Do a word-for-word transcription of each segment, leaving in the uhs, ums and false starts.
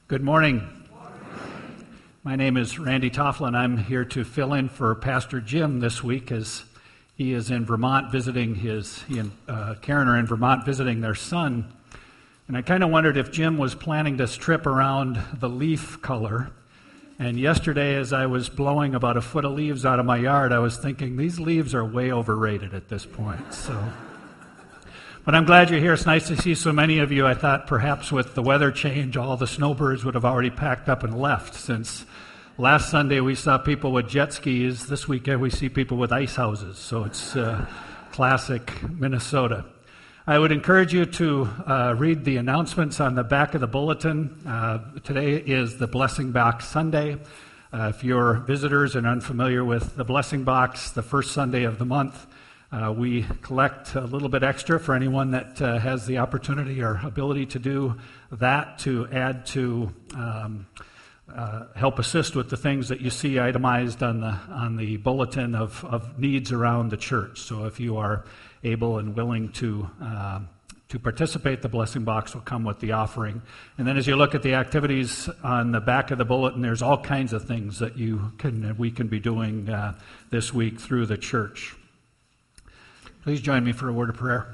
Good morning. My name is Randy Tofflin. I'm here to fill in for Pastor Jim this week as he is in Vermont visiting his, he and uh, Karen are in Vermont visiting their son. And I kind of wondered if Jim was planning this trip around the leaf color. And yesterday, as I was blowing about a foot of leaves out of my yard, I was thinking, these leaves are way overrated at this point. So, but I'm glad you're here. It's nice to see so many of you. I thought perhaps with the weather change, all the snowbirds would have already packed up and left, since last Sunday we saw people with jet skis. This weekend we see people with ice houses. So it's uh, classic Minnesota. I would encourage you to uh, read the announcements on the back of the bulletin. Uh, today is the Blessing Box Sunday. Uh, if you're visitors and unfamiliar with the Blessing Box, the first Sunday of the month, uh, we collect a little bit extra for anyone that uh, has the opportunity or ability to do that, to add to um, uh, help assist with the things that you see itemized on the on the bulletin of, of needs around the church. So if you are able and willing to uh, to participate, the blessing box will come with the offering. And then as you look at the activities on the back of the bulletin, there's all kinds of things that you can we can be doing uh, this week through the church. Please join me for a word of prayer.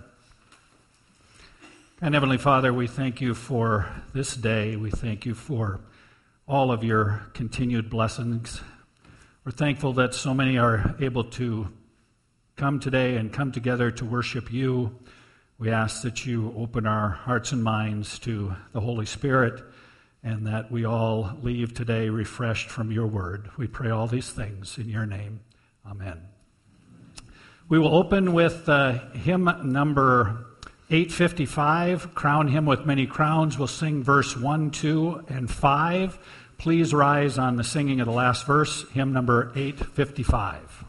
And Heavenly Father, we thank you for this day. We thank you for all of your continued blessings. We're thankful that so many are able to come today and come together to worship you. We ask that you open our hearts and minds to the Holy Spirit, and that we all leave today refreshed from your word. We pray all these things in your name. Amen. We will open with uh, hymn number eight fifty-five, Crown Him with Many Crowns. We'll sing verse one, two, and five. Please rise on the singing of the last verse, hymn number eight fifty-five.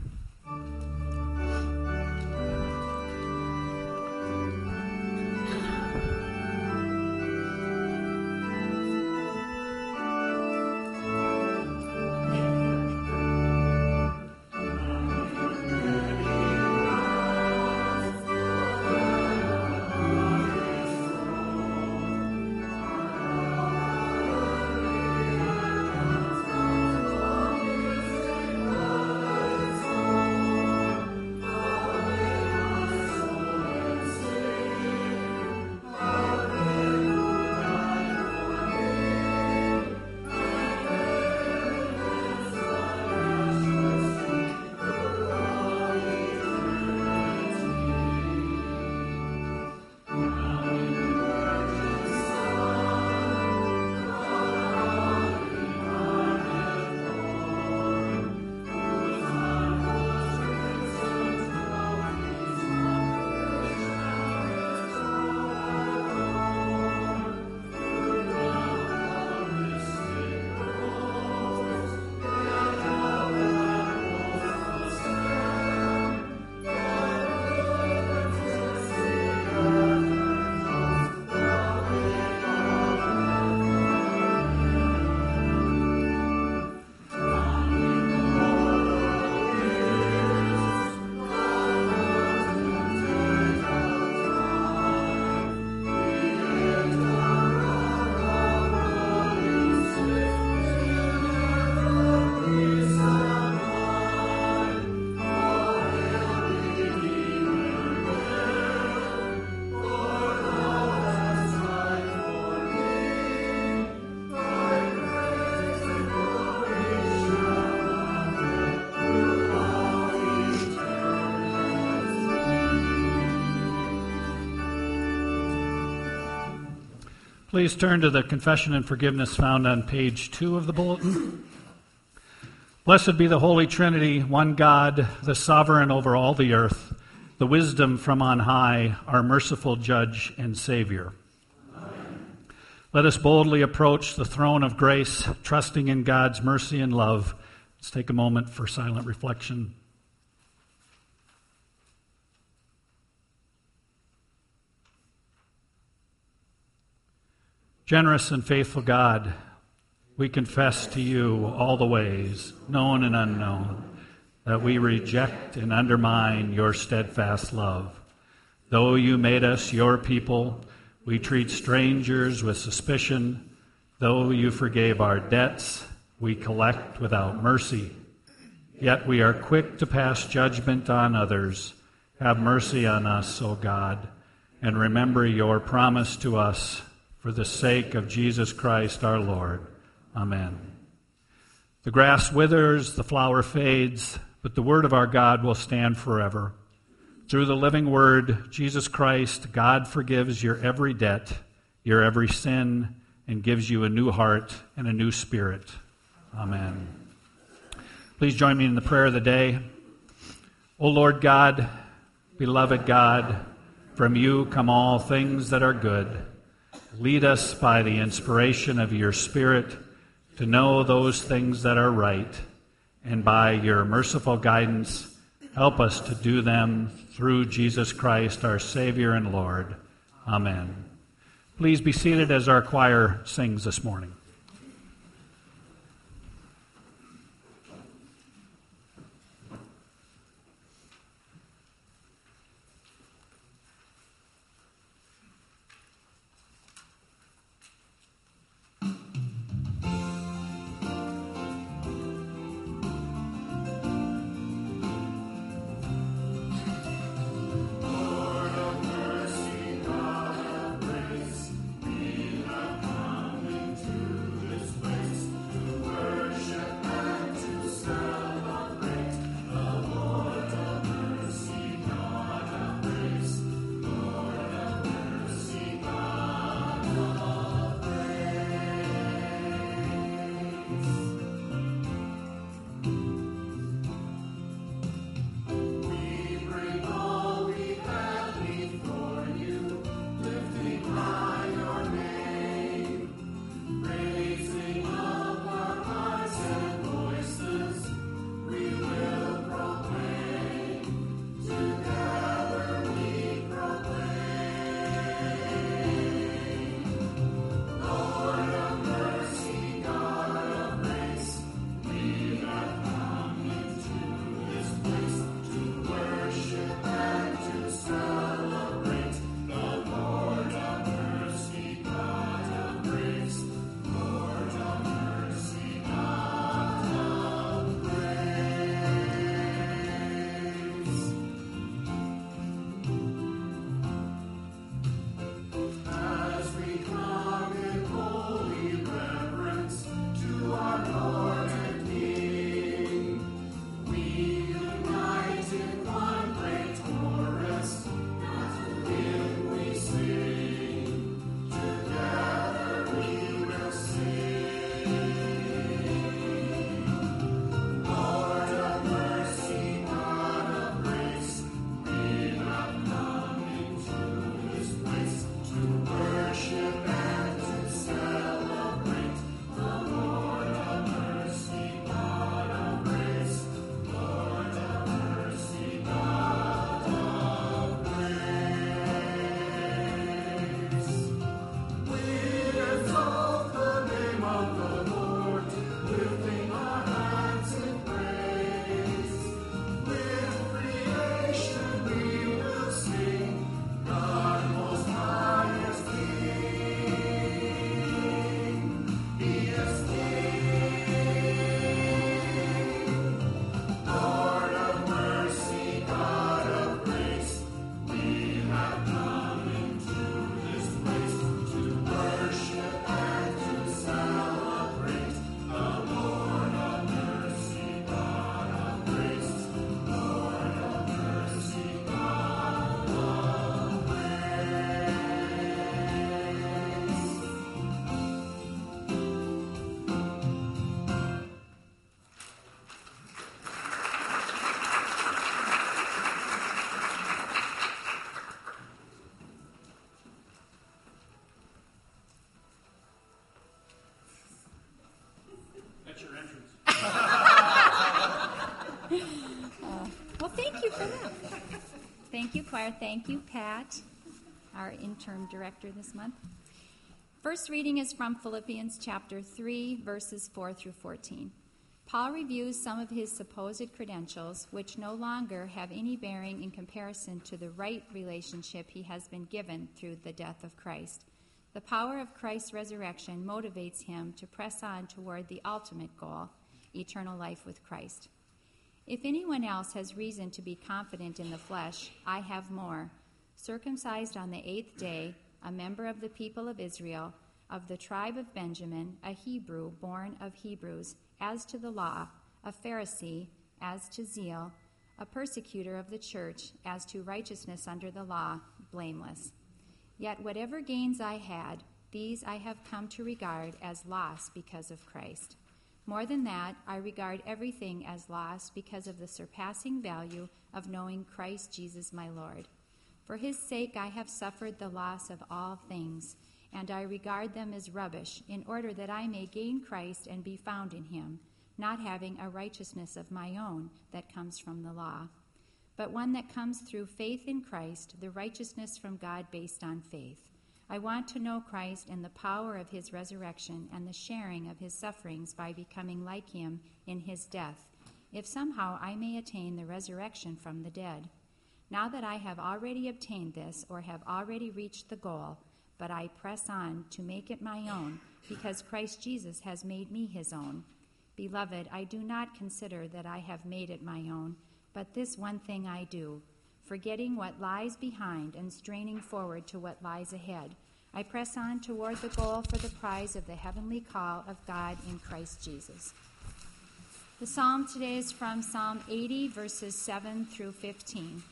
Please turn to the confession and forgiveness found on page two of the bulletin. Blessed be the Holy Trinity, one God, the sovereign over all the earth, the wisdom from on high, our merciful judge and Savior. Amen. Let us boldly approach the throne of grace, trusting in God's mercy and love. Let's take a moment for silent reflection. Generous and faithful God, we confess to you all the ways, known and unknown, that we reject and undermine your steadfast love. Though you made us your people, we treat strangers with suspicion, Though you forgave our debts, we collect without mercy. Yet we are quick to pass judgment on others. Have mercy on us, O God, and remember your promise to us for the sake of Jesus Christ our Lord. Amen. The grass withers, the flower fades, but the word of our God will stand forever. Through the living word, Jesus Christ, God forgives your every debt, your every sin, and gives you a new heart and a new spirit. Amen. Please join me in the prayer of the day. O Lord God, beloved God, from you come all things that are good. Lead us by the inspiration of your Spirit to know those things that are right, and by your merciful guidance, help us to do them through Jesus Christ, our Savior and Lord. Amen. Please be seated as our choir sings this morning. Thank you, choir. Thank you, Pat, our interim director this month. First reading is from Philippians chapter three, verses four through fourteen. Paul reviews some of his supposed credentials, which no longer have any bearing in comparison to the right relationship he has been given through the death of Christ. The power of Christ's resurrection motivates him to press on toward the ultimate goal, eternal life with Christ. If anyone else has reason to be confident in the flesh, I have more. Circumcised on the eighth day, a member of the people of Israel, of the tribe of Benjamin, a Hebrew born of Hebrews, as to the law, a Pharisee, as to zeal, a persecutor of the church, as to righteousness under the law, blameless. Yet whatever gains I had, these I have come to regard as loss because of Christ. More than that, I regard everything as loss because of the surpassing value of knowing Christ Jesus my Lord. For his sake I have suffered the loss of all things, and I regard them as rubbish, in order that I may gain Christ and be found in him, not having a righteousness of my own that comes from the law, but one that comes through faith in Christ, the righteousness from God based on faith. I want to know Christ and the power of his resurrection and the sharing of his sufferings by becoming like him in his death, if somehow I may attain the resurrection from the dead. Now that I have already obtained this, or have already reached the goal, but I press on to make it my own, because Christ Jesus has made me his own. Beloved, I do not consider that I have made it my own, but this one thing I do, forgetting what lies behind and straining forward to what lies ahead. I press on toward the goal for the prize of the heavenly call of God in Christ Jesus. The psalm today is from Psalm eighty, verses seven through fifteen.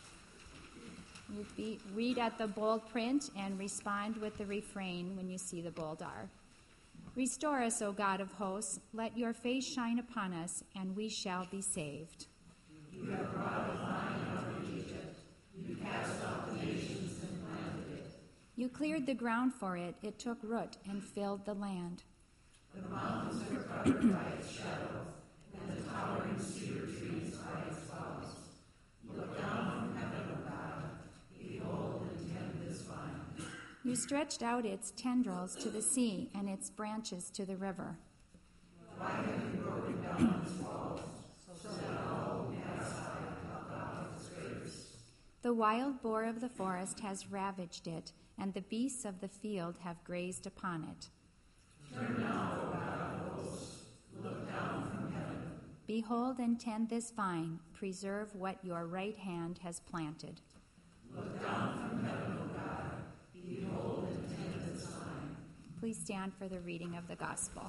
We'll be, read at the bold print and respond with the refrain when you see the bold R. Restore us, O God of hosts. Let your face shine upon us, and we shall be saved. You have brought the vine out of Egypt. You cast out the nations and planted it. You cleared the ground for it. It took root and filled the land. The mountains were covered by its shadow, and the towering cedar trees by its boughs. Look down from heaven, O God. Behold and tend this vine. You stretched out its tendrils to the sea and its branches to the river. Why have you broken down its walls, so that all who pass by come out of its grace? The wild boar of the forest has ravaged it, and the beasts of the field have grazed upon it. Turn now, O God of hosts, look down from heaven. Behold and tend this vine, preserve what your right hand has planted. Look down from heaven, O God, behold and tend this vine. Please stand for the reading of the gospel.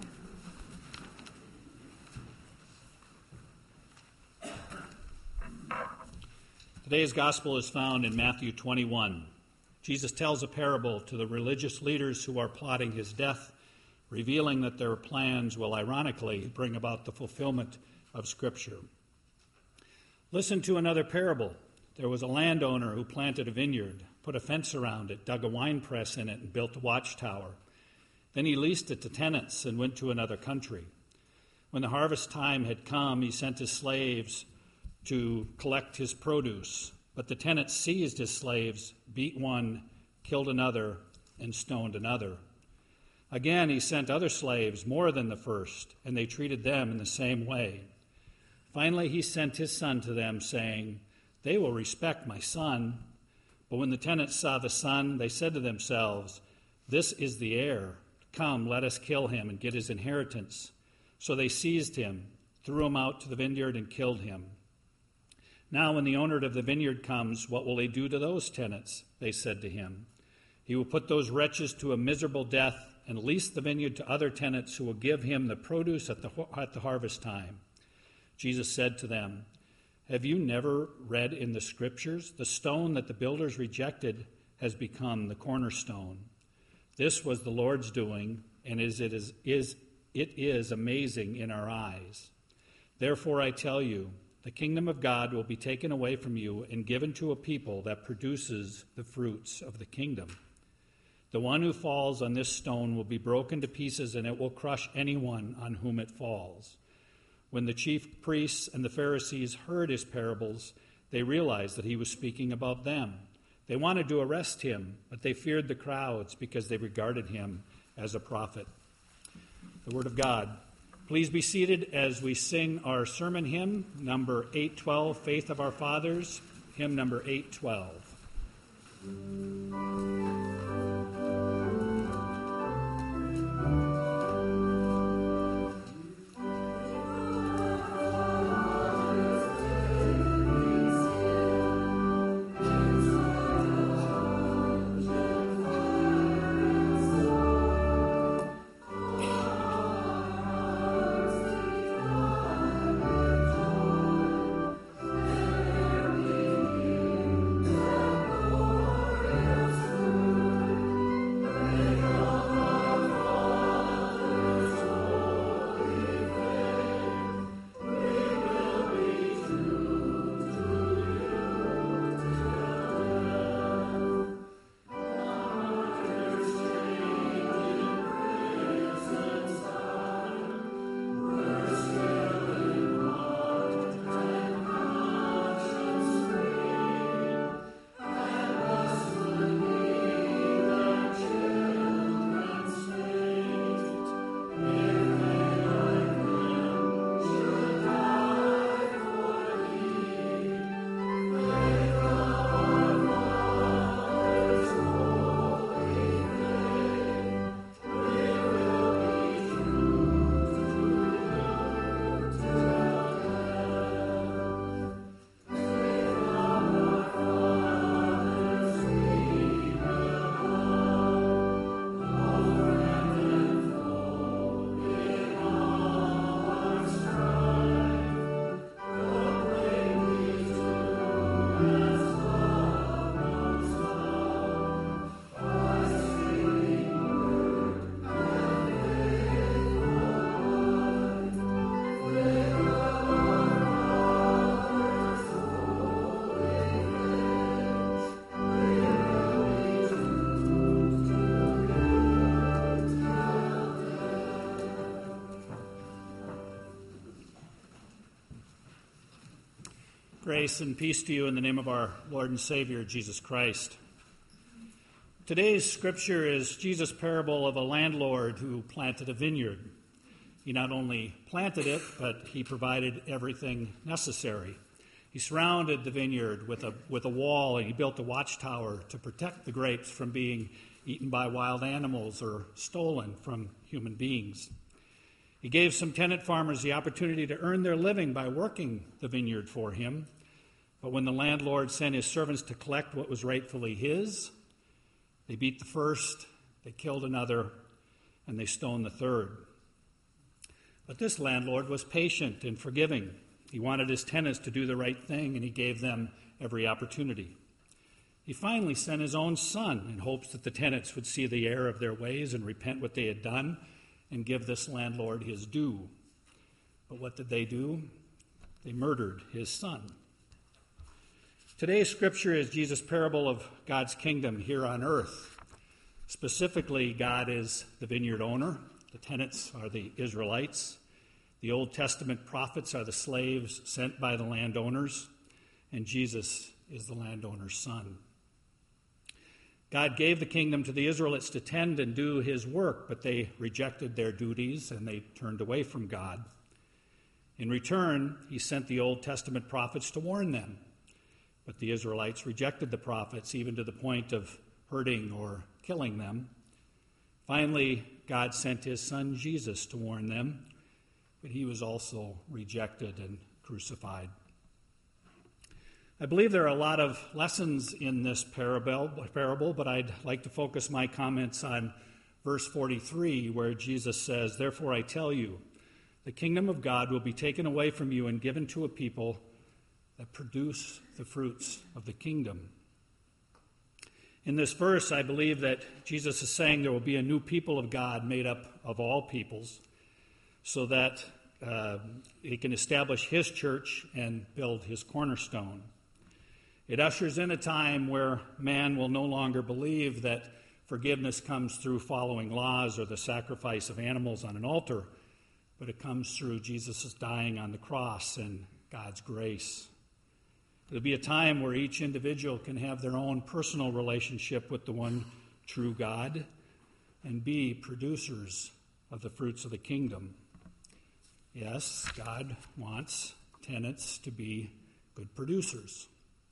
Today's gospel is found in Matthew twenty-one. Jesus tells a parable to the religious leaders who are plotting his death, revealing that their plans will ironically bring about the fulfillment of Scripture. Listen to another parable. There was a landowner who planted a vineyard, put a fence around it, dug a wine press in it, and built a watchtower. Then he leased it to tenants and went to another country. When the harvest time had come, he sent his slaves to collect his produce. But the tenants seized his slaves, beat one, killed another, and stoned another. Again he sent other slaves, more than the first, and they treated them in the same way. Finally he sent his son to them, saying, "They will respect my son." But when the tenants saw the son, they said to themselves, "This is the heir. Come, let us kill him and get his inheritance." So they seized him, threw him out to the vineyard, and killed him. "Now when the owner of the vineyard comes, what will he do to those tenants?" they said to him. "He will put those wretches to a miserable death and lease the vineyard to other tenants who will give him the produce at the, at the harvest time." Jesus said to them, "Have you never read in the Scriptures, the stone that the builders rejected has become the cornerstone? This was the Lord's doing, and is, it, is, is, it is amazing in our eyes. Therefore I tell you, the kingdom of God will be taken away from you and given to a people that produces the fruits of the kingdom. The one who falls on this stone will be broken to pieces, and it will crush anyone on whom it falls." When the chief priests and the Pharisees heard his parables, they realized that he was speaking about them. They wanted to arrest him, but they feared the crowds because they regarded him as a prophet. The word of God. Please be seated as we sing our sermon hymn, number eight twelve, Faith of Our Fathers, hymn number eight twelve. Grace and peace to you in the name of our Lord and Savior, Jesus Christ. Today's scripture is Jesus' parable of a landlord who planted a vineyard. He not only planted it, but he provided everything necessary. He surrounded the vineyard with a, with a wall, and he built a watchtower to protect the grapes from being eaten by wild animals or stolen from human beings. He gave some tenant farmers the opportunity to earn their living by working the vineyard for him. But when the landlord sent his servants to collect what was rightfully his, they beat the first, they killed another, and they stoned the third. But this landlord was patient and forgiving. He wanted his tenants to do the right thing, and he gave them every opportunity. He finally sent his own son in hopes that the tenants would see the error of their ways and repent what they had done and give this landlord his due. But what did they do? They murdered his son. Today's scripture is Jesus' parable of God's kingdom here on earth. Specifically, God is the vineyard owner. The tenants are the Israelites. The Old Testament prophets are the slaves sent by the landowners. And Jesus is the landowner's son. God gave the kingdom to the Israelites to tend and do his work, but they rejected their duties and they turned away from God. In return, he sent the Old Testament prophets to warn them, but the Israelites rejected the prophets, even to the point of hurting or killing them. Finally, God sent his son Jesus to warn them, but he was also rejected and crucified. I believe there are a lot of lessons in this parable, parable, but I'd like to focus my comments on verse forty-three, where Jesus says, "Therefore I tell you, the kingdom of God will be taken away from you and given to a people that produce the fruits of the kingdom." In this verse, I believe that Jesus is saying there will be a new people of God made up of all peoples, so that uh, he can establish his church and build his cornerstone. It ushers in a time where man will no longer believe that forgiveness comes through following laws or the sacrifice of animals on an altar, but it comes through Jesus' dying on the cross and God's grace. It'll be a time where each individual can have their own personal relationship with the one true God and be producers of the fruits of the kingdom. Yes, God wants tenants to be good producers.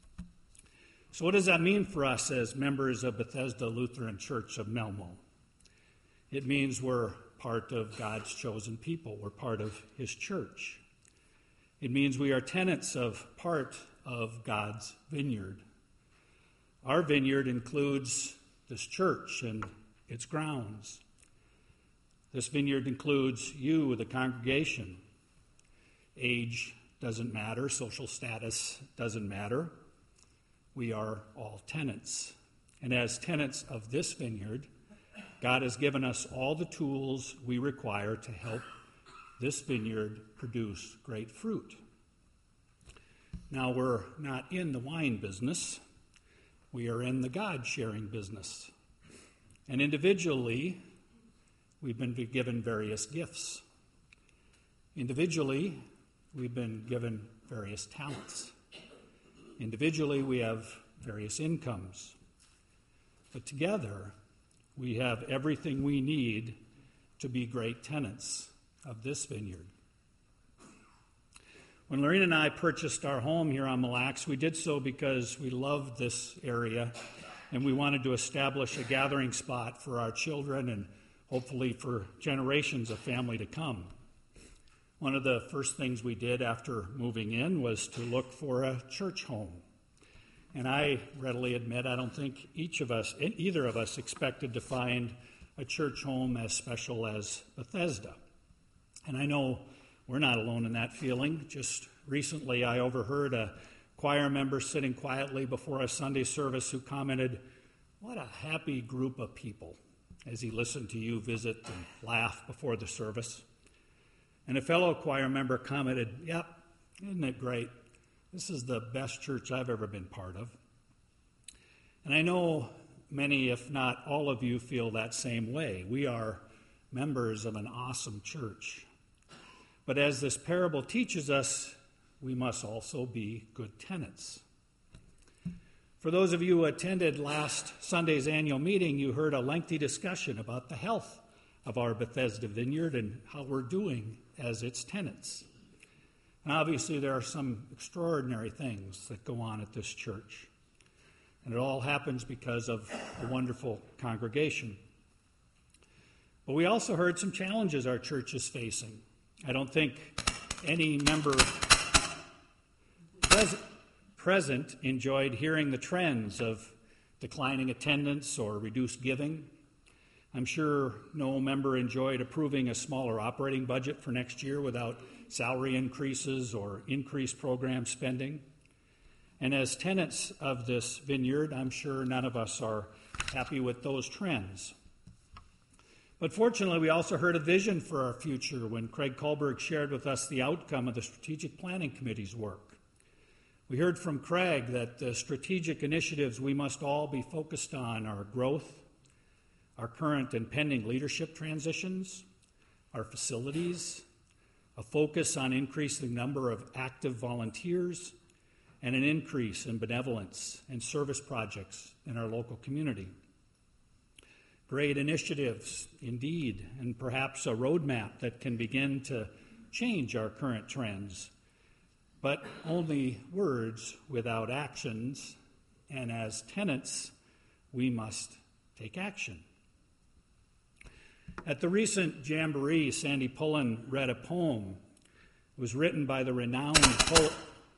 So what does that mean for us as members of Bethesda Lutheran Church of Melmo? It means we're part of God's chosen people. We're part of his church. It means we are tenants of part of God's vineyard. Our vineyard includes this church and its grounds. This vineyard includes you, the congregation. Age doesn't matter. Social status doesn't matter. We are all tenants. And as tenants of this vineyard, God has given us all the tools we require to help this vineyard produce great fruit. Now, we're not in the wine business. We are in the God-sharing business. And individually, we've been given various gifts. Individually, we've been given various talents. Individually, we have various incomes. But together, we have everything we need to be great tenants of this vineyard. When Lorena and I purchased our home here on Mille Lacs, we did so because we loved this area and we wanted to establish a gathering spot for our children and hopefully for generations of family to come. One of the first things we did after moving in was to look for a church home. And I readily admit I don't think each of us, either of us, expected to find a church home as special as Bethesda. And I know we're not alone in that feeling. Just recently I overheard a choir member sitting quietly before a Sunday service who commented, "What a happy group of people," as he listened to you visit and laugh before the service. And a fellow choir member commented, "Yep, isn't it great? This is the best church I've ever been part of." And I know many, if not all of you, feel that same way. We are members of an awesome church. But as this parable teaches us, we must also be good tenants. For those of you who attended last Sunday's annual meeting, you heard a lengthy discussion about the health of our Bethesda Vineyard and how we're doing as its tenants. And obviously there are some extraordinary things that go on at this church. And it all happens because of a wonderful congregation. But we also heard some challenges our church is facing. I don't think any member pres- present enjoyed hearing the trends of declining attendance or reduced giving. I'm sure no member enjoyed approving a smaller operating budget for next year without salary increases or increased program spending. And as tenants of this vineyard, I'm sure none of us are happy with those trends. But fortunately, we also heard a vision for our future when Craig Kohlberg shared with us the outcome of the Strategic Planning Committee's work. We heard from Craig that the strategic initiatives we must all be focused on are growth, our current and pending leadership transitions, our facilities, a focus on increasing the number of active volunteers, and an increase in benevolence and service projects in our local community. Great initiatives, indeed, and perhaps a roadmap that can begin to change our current trends, but only words without actions, and as tenants, we must take action. At the recent Jamboree, Sandy Pullen read a poem. It was written by the renowned poet.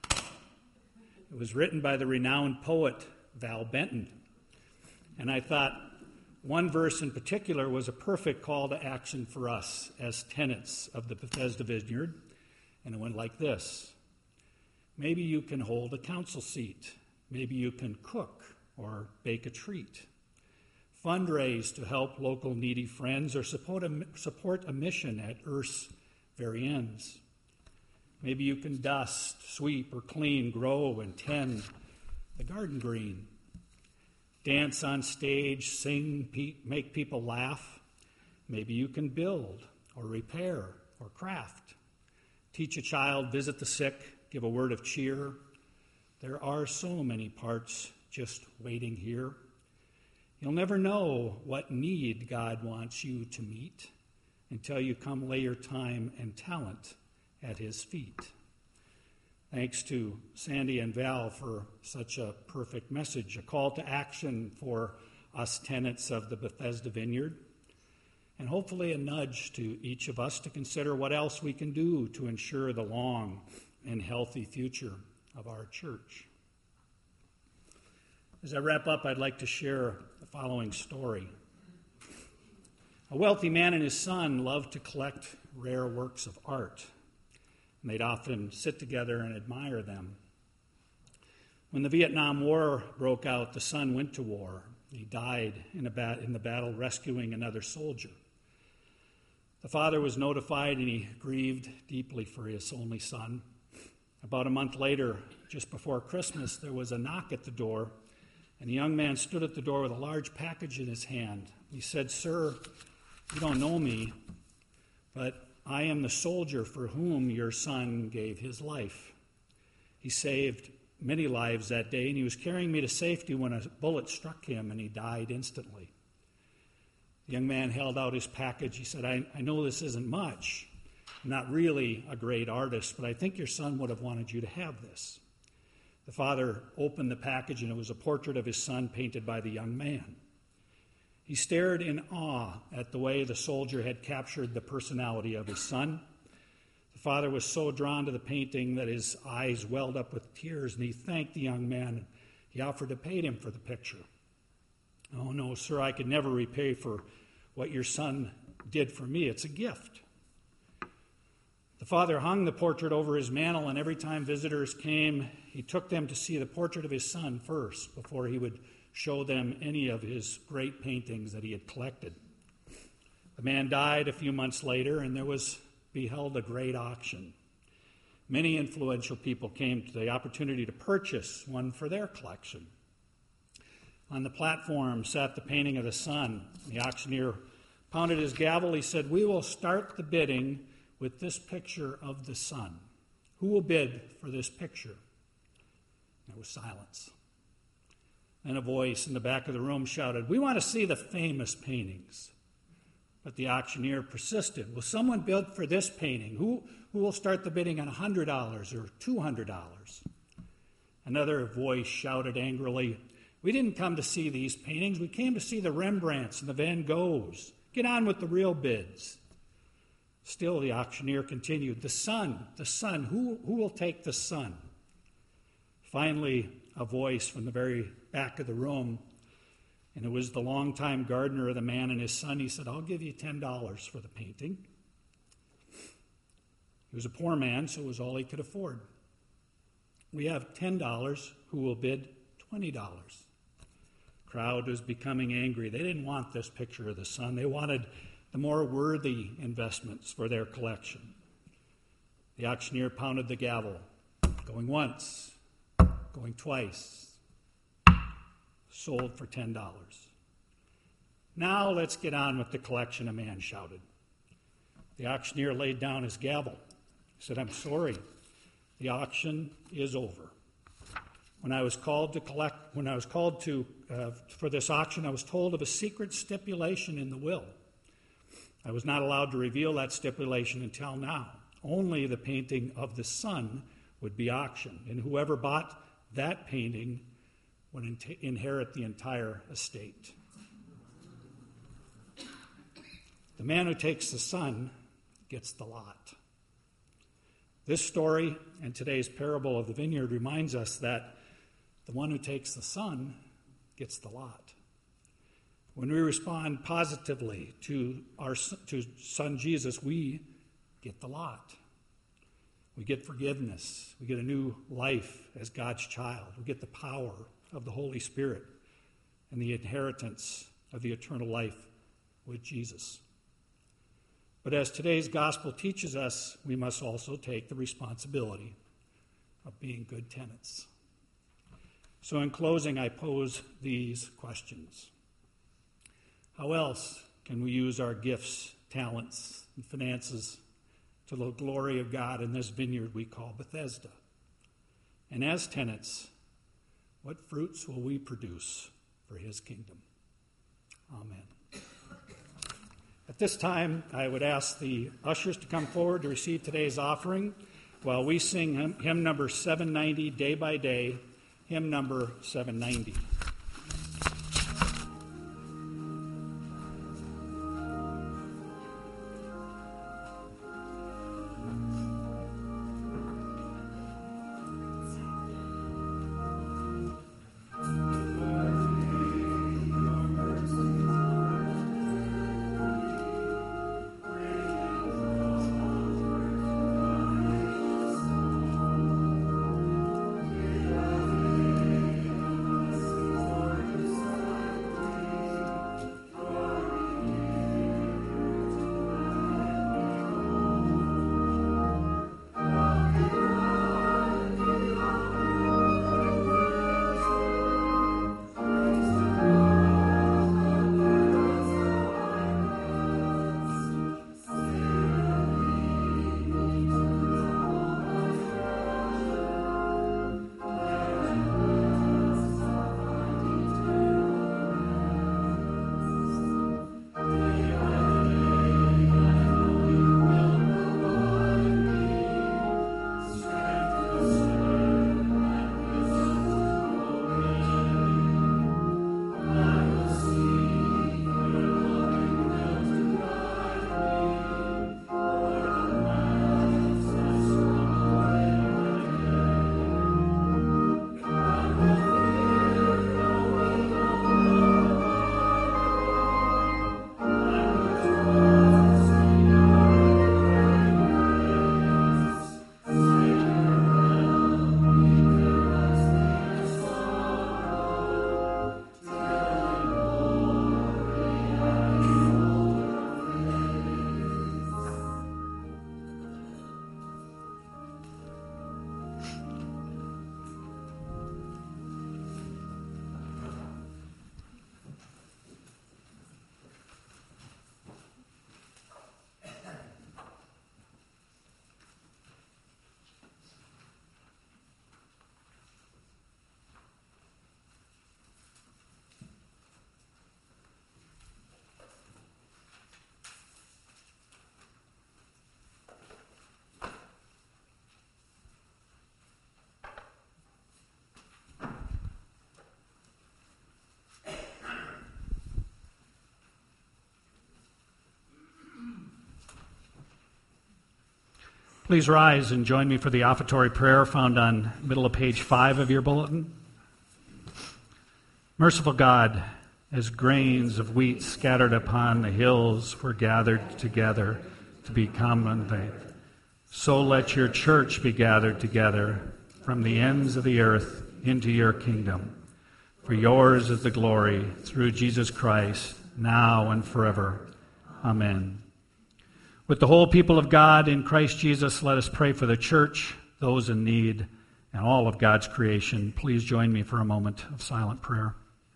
It was written by the renowned poet Val Benton, and I thought one verse in particular was a perfect call to action for us as tenants of the Bethesda Vineyard, and it went like this: maybe you can hold a council seat, maybe you can cook or bake a treat, fundraise to help local needy friends, or support a, support a mission at Earth's very ends. Maybe you can dust, sweep, or clean, grow, and tend the garden green. Dance on stage, sing, make people laugh. Maybe you can build, or repair, or craft. Teach a child, visit the sick, give a word of cheer. There are so many parts just waiting here. You'll never know what need God wants you to meet until you come lay your time and talent at his feet. Thanks to Sandy and Val for such a perfect message, a call to action for us tenants of the Bethesda Vineyard, and hopefully a nudge to each of us to consider what else we can do to ensure the long and healthy future of our church. As I wrap up, I'd like to share the following story. A wealthy man and his son loved to collect rare works of art, and they'd often sit together and admire them. When the Vietnam War broke out, the son went to war. He died in, a bat- in the battle rescuing another soldier. The father was notified, and he grieved deeply for his only son. About a month later, just before Christmas, there was a knock at the door, and a young man stood at the door with a large package in his hand. He said, "Sir, you don't know me, but I am the soldier for whom your son gave his life. He saved many lives that day, and he was carrying me to safety when a bullet struck him, and he died instantly." The young man held out his package. He said, I, I know this isn't much. I'm not really a great artist, but I think your son would have wanted you to have this. The father opened the package, and it was a portrait of his son painted by the young man. He stared in awe at the way the soldier had captured the personality of his son. The father was so drawn to the painting that his eyes welled up with tears, and he thanked the young man. He offered to pay him for the picture. "Oh, no, sir, I could never repay for what your son did for me. It's a gift." The father hung the portrait over his mantel, and every time visitors came, he took them to see the portrait of his son first before he would show them any of his great paintings that he had collected. The man died a few months later, and there was beheld a great auction. Many influential people came to the opportunity to purchase one for their collection. On the platform sat the painting of the son. The auctioneer pounded his gavel. He said, "We will start the bidding with this picture of the son. Who will bid for this picture? There was silence. Then a voice in the back of the room shouted, "We want to see the famous paintings." But the auctioneer persisted. "Will someone bid for this painting? Who, who will start the bidding on one hundred dollars or two hundred dollars? Another voice shouted angrily, "We didn't come to see these paintings. We came to see the Rembrandts and the Van Goghs. Get on with the real bids." Still, the auctioneer continued, "The sun, the sun. Who, who will take the sun?" Finally, a voice from the very back of the room, and it was the longtime gardener of the man and his son. He said, "I'll give you ten dollars for the painting." He was a poor man, so it was all he could afford. "We have ten dollars. Who will bid twenty dollars? Crowd was becoming angry. They didn't want this picture of the sun. They wanted the more worthy investments for their collection. The auctioneer pounded the gavel, going once, going twice. Sold for ten dollars. "Now let's get on with the collection," a man shouted. The auctioneer laid down his gavel. He said, "I'm sorry. The auction is over. When I was called to collect, when I was called to uh, for this auction, I was told of a secret stipulation in the will. I was not allowed to reveal that stipulation until now. Only the painting of the sun would be auctioned, and whoever bought that painting would in- inherit the entire estate. The man who takes the sun gets the lot." This story and today's parable of the vineyard reminds us that the one who takes the sun gets the lot. When we respond positively to our to son Jesus, we get the lot. We get forgiveness. We get a new life as God's child. We get the power of the Holy Spirit and the inheritance of the eternal life with Jesus. But as today's gospel teaches us, we must also take the responsibility of being good tenants. So in closing, I pose these questions. How else can we use our gifts, talents, and finances to the glory of God in this vineyard we call Bethesda? And as tenants, what fruits will we produce for his kingdom? Amen. At this time, I would ask the ushers to come forward to receive today's offering while we sing hymn, hymn number seven ninety, Day by Day, hymn number seven ninety. Thank Please rise and join me for the offertory prayer found on middle of page five of your bulletin. Merciful God, as grains of wheat scattered upon the hills were gathered together to be common faith, so let your church be gathered together from the ends of the earth into your kingdom. For yours is the glory through Jesus Christ, now and forever. Amen. With the whole people of God in Christ Jesus, let us pray for the church, those in need, and all of God's creation. Please join me for a moment of silent prayer.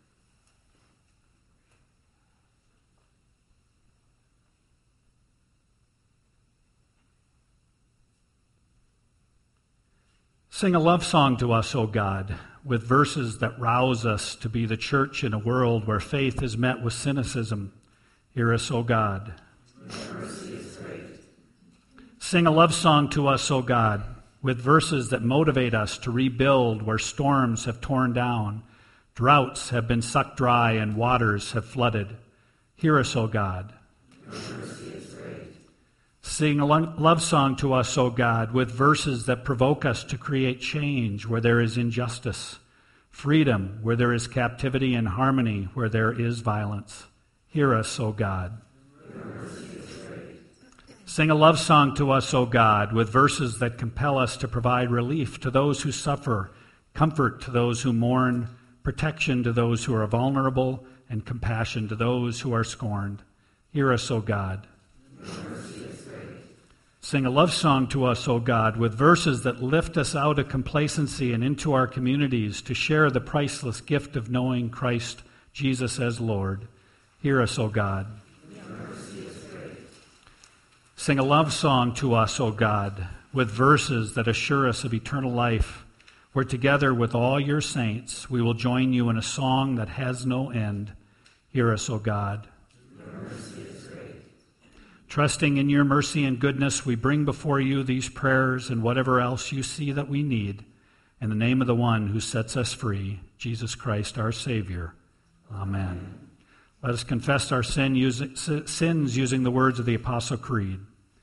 Sing a love song to us, O God, with verses that rouse us to be the church in a world where faith is met with cynicism. Hear us, O God. Your mercy is great. Sing a love song to us, O God, with verses that motivate us to rebuild where storms have torn down, droughts have been sucked dry, and waters have flooded. Hear us, O God. Your mercy is great. Sing a lo- love song to us, O God, with verses that provoke us to create change where there is injustice, freedom where there is captivity, and harmony where there is violence. Hear us, O God. Your mercy is great. Sing a love song to us, O God, with verses that compel us to provide relief to those who suffer, comfort to those who mourn, protection to those who are vulnerable, and compassion to those who are scorned. Hear us, O God. Your mercy is great. Sing a love song to us, O God, with verses that lift us out of complacency and into our communities to share the priceless gift of knowing Christ Jesus as Lord. Hear us, O God. Your mercy is great. Sing a love song to us, O God, with verses that assure us of eternal life, where together with all your saints we will join you in a song that has no end. Hear us, O God. Your mercy is great. Trusting in your mercy and goodness, we bring before you these prayers and whatever else you see that we need, in the name of the one who sets us free, Jesus Christ, our Savior. Amen. Let us confess our sin using, sins using the words of the Apostle Creed.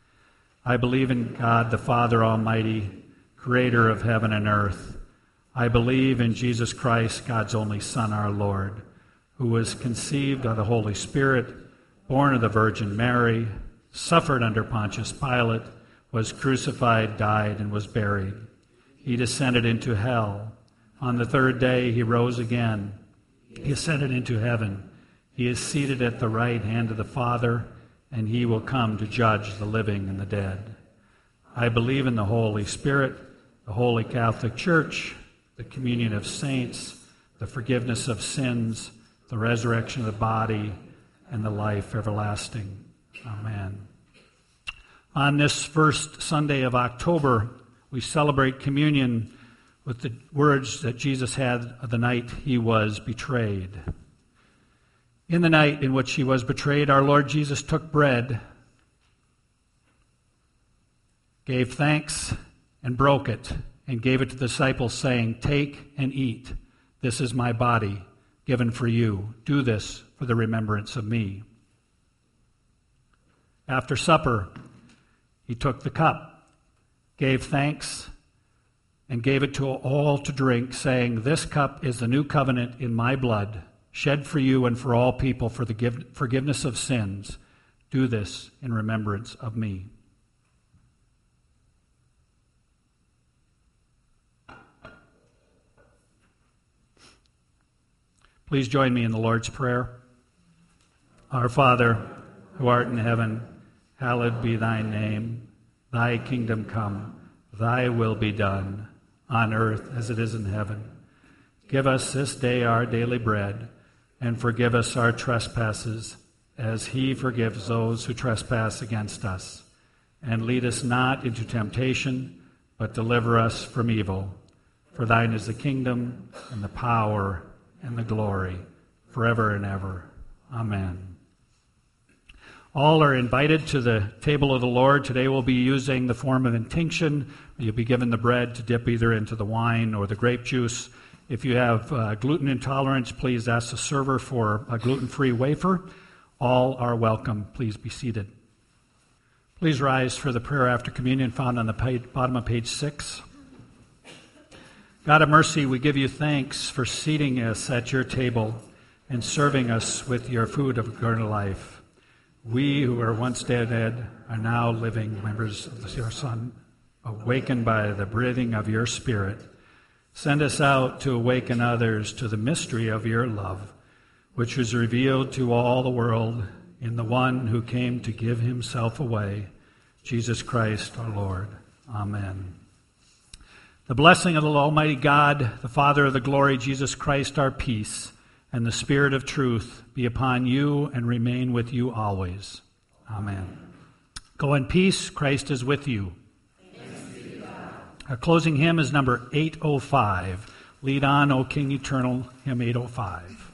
I believe in God, the Father Almighty, creator of heaven and earth. I believe in Jesus Christ, God's only Son, our Lord, who was conceived by the Holy Spirit, born of the Virgin Mary, suffered under Pontius Pilate, was crucified, died, and was buried. He descended into hell. On the third day he rose again. He ascended into heaven. He is seated at the right hand of the Father, and he will come to judge the living and the dead. I believe in the Holy Spirit, the Holy Catholic Church, the communion of saints, the forgiveness of sins, the resurrection of the body, and the life everlasting. Amen. On this first Sunday of October, we celebrate communion with the words that Jesus had the night he was betrayed. In the night in which he was betrayed, our Lord Jesus took bread, gave thanks, and broke it, and gave it to the disciples, saying, "Take and eat. This is my body, given for you. Do this for the remembrance of me." After supper, he took the cup, gave thanks, and gave it to all to drink, saying, "This cup is the new covenant in my blood, shed for you and for all people for the forgiveness of sins. Do this in remembrance of me." Please join me in the Lord's Prayer. Our Father, who art in heaven, hallowed be thy name. Thy kingdom come, thy will be done, on earth as it is in heaven. Give us this day our daily bread, and forgive us our trespasses, as he forgives those who trespass against us. And lead us not into temptation, but deliver us from evil. For thine is the kingdom, and the power, and the glory, forever and ever. Amen. All are invited to the table of the Lord. Today we'll be using the form of intinction. You'll be given the bread to dip either into the wine or the grape juice. If you have uh, gluten intolerance, please ask the server for a gluten-free wafer. All are welcome. Please be seated. Please rise for the prayer after communion found on the page, bottom of page six. God of mercy, we give you thanks for seating us at your table and serving us with your food of eternal life. We who were once dead are now living members of your Son, awakened by the breathing of your Spirit. Send us out to awaken others to the mystery of your love, which was revealed to all the world in the one who came to give himself away, Jesus Christ our Lord. Amen. The blessing of the Almighty God, the Father of the glory, Jesus Christ our peace, and the Spirit of truth be upon you and remain with you always. Amen. Go in peace. Christ is with you. Our closing hymn is number eight oh five. Lead on, O King Eternal, hymn eight oh five.